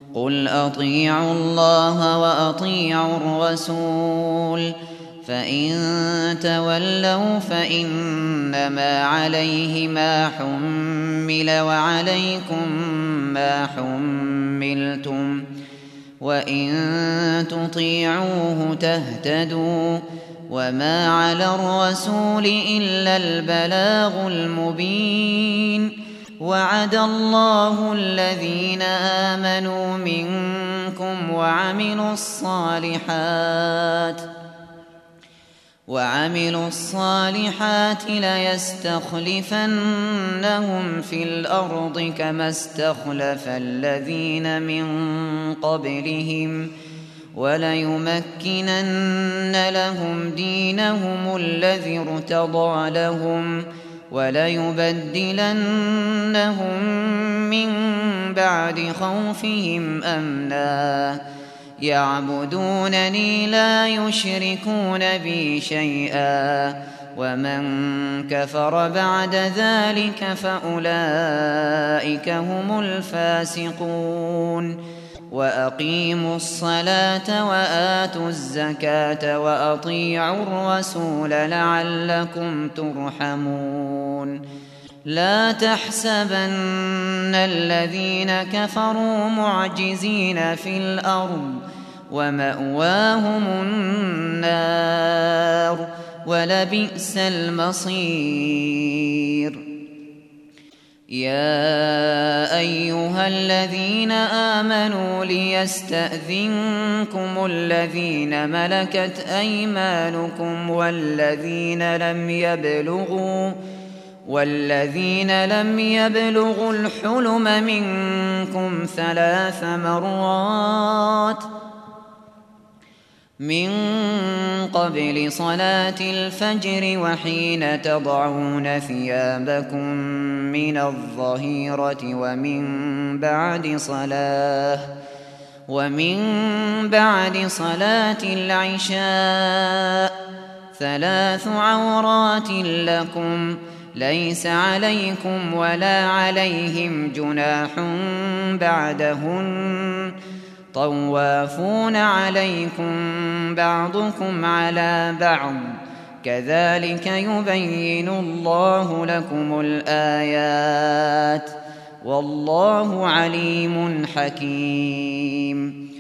قل أطيعوا الله وأطيعوا الرسول فإن تولوا فإنما عليه ما حمل وعليكم ما حملتم وإن تطيعوه تهتدوا وما على الرسول إلا البلاغ المبين وعد الله الذين آمنوا منكم وعملوا الصالحات ليستخلفنهم في الأرض كما استخلف الذين من قبلهم وليمكنن لهم دينهم الذي ارتضى لهم وليبدلنهم من بعد خوفهم أمنا يعبدونني لا يشركون بي شيئا ومن كفر بعد ذلك فأولئك هم الفاسقون وأقيموا الصلاة وآتوا الزكاة وأطيعوا الرسول لعلكم ترحمون لا تحسبن الذين كفروا معجزين في الأرض ومأواهم النار ولبئس المصير يا أيها الذين آمنوا ليستأذنكم الذين ملكت أيمانكم والذين لم يبلغوا الحلم منكم 3 مرات من قبل صلاة الفجر وحين تضعون ثيابكم من الظهيرة ومن بعد صلاة العشاء 3 عورات لكم ليس عليكم ولا عليهم جناح بعدهن طوافون عليكم بعضكم على بعض كذلك يبين الله لكم الآيات والله عليم حكيم